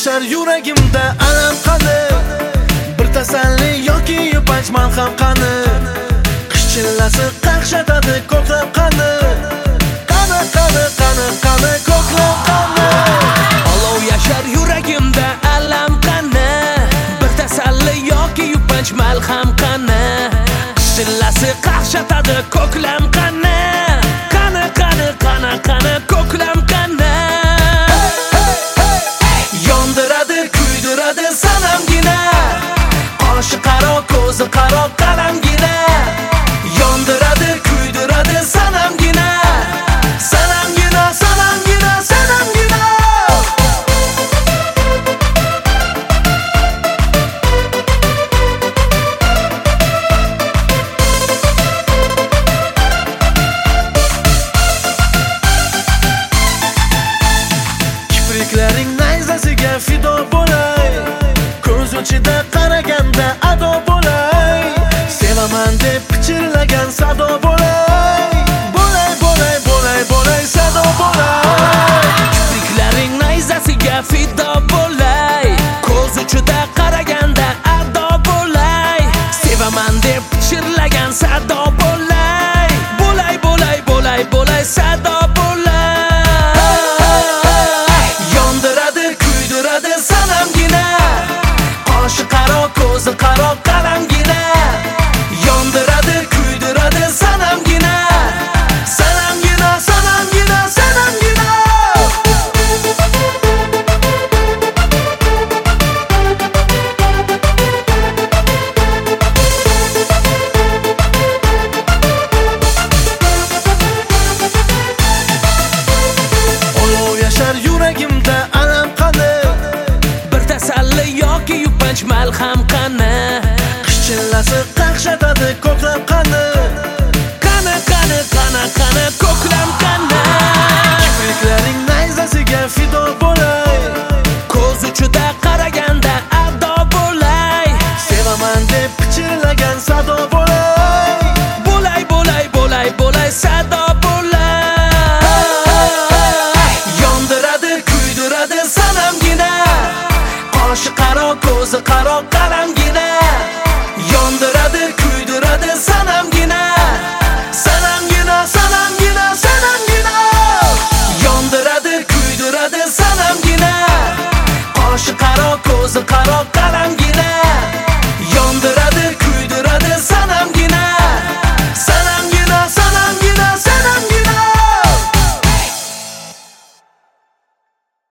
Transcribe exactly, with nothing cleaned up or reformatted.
yashar yuragimda alam qani, bir tasalli yoki yupanch malham qani, qish chillasi qaqshatadi ko'klam qani, qani qani qani qani ko'klam qani. Olov yashar yuragimda alam qani, bir tasalli yoki yupanch malham qani, qish chillasi qaqshatadi ko'klam qani, qani qani qani qani ko'klam qani. Sanamgina qoshi qaro ko'zi qaro qalamgina yondiradi kuydiradi sanamgina sanamgina sanamgina sanamgina. Kipriklaring nayzasiga fido bo'lay, ko'z uchida qaraganda ado bo'lay, sevaman deb pichirlagan sado bo'lay, bo'lay bo'lay bo'lay bo'lay sado bo'lay. Kipriklaring nayzasiga fido bo'lay, ko'z uchida qaraganda ado bo'lay, sevaman deb pichirlagan sado bo'lay, bo'lay bo'lay bo'lay bo'lay sado bo'lay. Yondiradi kuydiradi sanamgina qoshi qaro ko'zi qaro qalamgina yondiradi kuydiradi sanamgina sanamgina sanamgina sanamgina. Olov yashar yuragimda alam qani, bir tasalli yoki yupanch malham qani, qish chillasi qaqshatadi ko'klam qani, qani qani qani qani ko'klam qani. kipriklaring nayzasiga fido bo'lay, ko'z uchida qaraganda ado bo'lay, sevaman deb pichirlagan sado bo'lay, bo'lay bo'lay bo'lay bo'lay sado bo'lay. yondiradi kuydiradi sanamgina qoshi qaro ko'zi qaro qalamgina yondiradi kuydiradi sanamgina sanamgina sanamgina sanamgina. Yondiradi kuydiradi sanamgina qoshi qaro ko'zi qaro qalamgina